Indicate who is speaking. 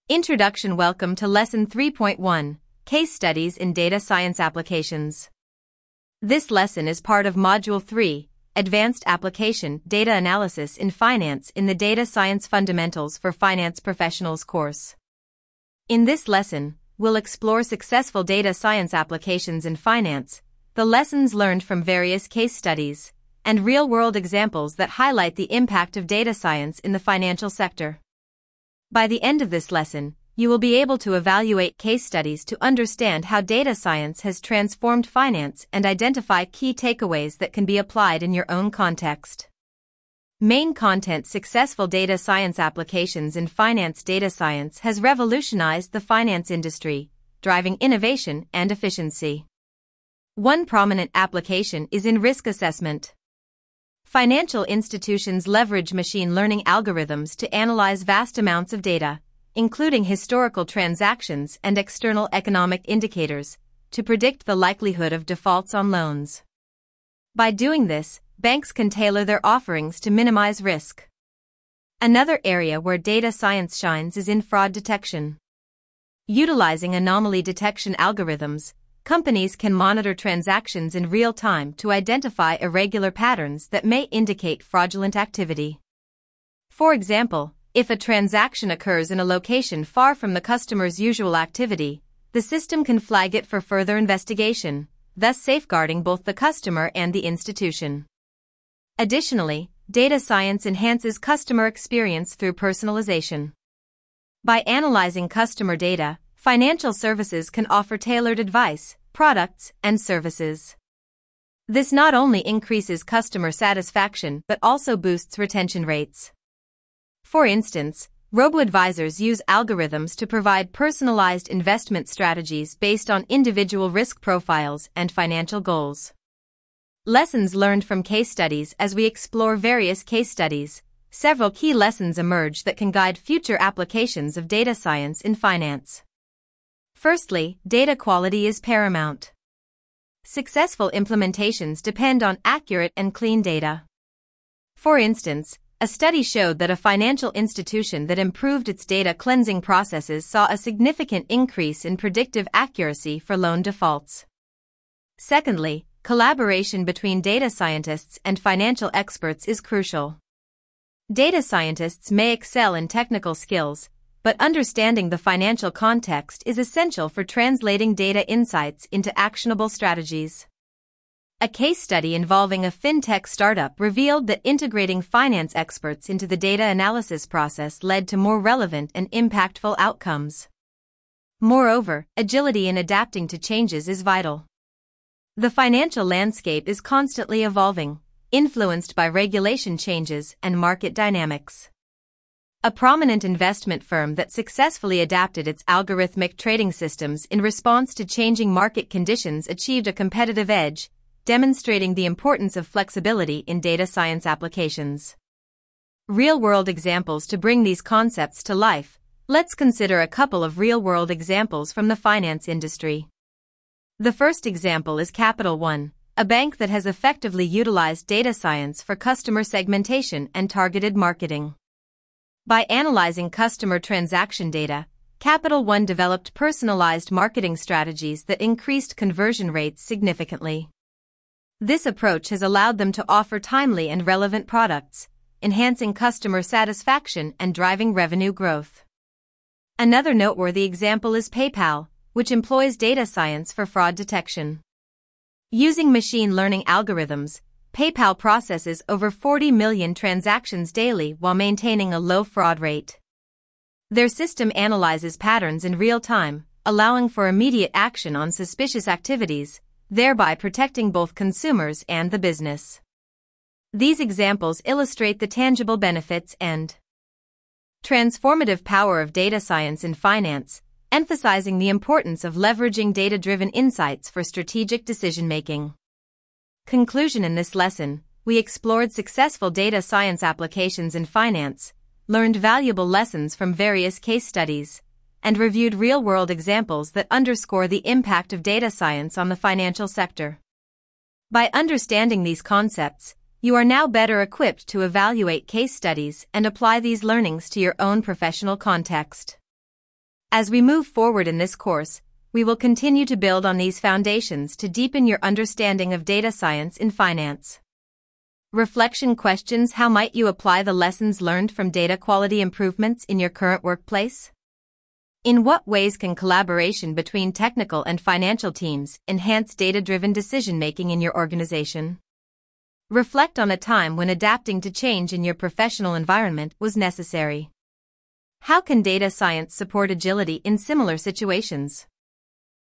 Speaker 1: Introduction. Welcome to Lesson 3.1, Case Studies in Data Science Applications. This lesson is part of Module 3, Advanced Application Data Analysis in Finance in the Data Science Fundamentals for Finance Professionals course. In this lesson, we'll explore successful data science applications in finance, the lessons learned from various case studies, and real-world examples that highlight the impact of data science in the financial sector. By the end of this lesson, you will be able to evaluate case studies to understand how data science has transformed finance and identify key takeaways that can be applied in your own context. Main content. Successful data science applications in finance. Data science has revolutionized the finance industry, driving innovation and efficiency. One prominent application is in risk assessment. Financial institutions leverage machine learning algorithms to analyze vast amounts of data, including historical transactions and external economic indicators, to predict the likelihood of defaults on loans. By doing this, banks can tailor their offerings to minimize risk. Another area where data science shines is in fraud detection. Utilizing anomaly detection algorithms, companies can monitor transactions in real time to identify irregular patterns that may indicate fraudulent activity. For example, if a transaction occurs in a location far from the customer's usual activity, the system can flag it for further investigation, thus safeguarding both the customer and the institution. Additionally, data science enhances customer experience through personalization. By analyzing customer data, financial services can offer tailored advice, products, and services. This not only increases customer satisfaction but also boosts retention rates. For instance, robo-advisors use algorithms to provide personalized investment strategies based on individual risk profiles and financial goals. Lessons learned from case studies. As we explore various case studies, several key lessons emerge that can guide future applications of data science in finance. Firstly, data quality is paramount. Successful implementations depend on accurate and clean data. For instance, a study showed that a financial institution that improved its data cleansing processes saw a significant increase in predictive accuracy for loan defaults. Secondly, collaboration between data scientists and financial experts is crucial. Data scientists may excel in technical skills, but understanding the financial context is essential for translating data insights into actionable strategies. A case study involving a fintech startup revealed that integrating finance experts into the data analysis process led to more relevant and impactful outcomes. Moreover, agility in adapting to changes is vital. The financial landscape is constantly evolving, influenced by regulation changes and market dynamics. A prominent investment firm that successfully adapted its algorithmic trading systems in response to changing market conditions achieved a competitive edge, demonstrating the importance of flexibility in data science applications. Real-world examples. To bring these concepts to life, let's consider a couple of real-world examples from the finance industry. The first example is Capital One, a bank that has effectively utilized data science for customer segmentation and targeted marketing. By analyzing customer transaction data, Capital One developed personalized marketing strategies that increased conversion rates significantly. This approach has allowed them to offer timely and relevant products, enhancing customer satisfaction and driving revenue growth. Another noteworthy example is PayPal, which employs data science for fraud detection. Using machine learning algorithms, PayPal processes over 40 million transactions daily while maintaining a low fraud rate. Their system analyzes patterns in real time, allowing for immediate action on suspicious activities, thereby protecting both consumers and the business. These examples illustrate the tangible benefits and transformative power of data science in finance, emphasizing the importance of leveraging data-driven insights for strategic decision-making. Conclusion. In this lesson, we explored successful data science applications in finance, learned valuable lessons from various case studies, and reviewed real-world examples that underscore the impact of data science on the financial sector. By understanding these concepts, you are now better equipped to evaluate case studies and apply these learnings to your own professional context. As we move forward in this course, we will continue to build on these foundations to deepen your understanding of data science in finance. Reflection questions: how might you apply the lessons learned from data quality improvements in your current workplace? In what ways can collaboration between technical and financial teams enhance data-driven decision-making in your organization? Reflect on a time when adapting to change in your professional environment was necessary. How can data science support agility in similar situations?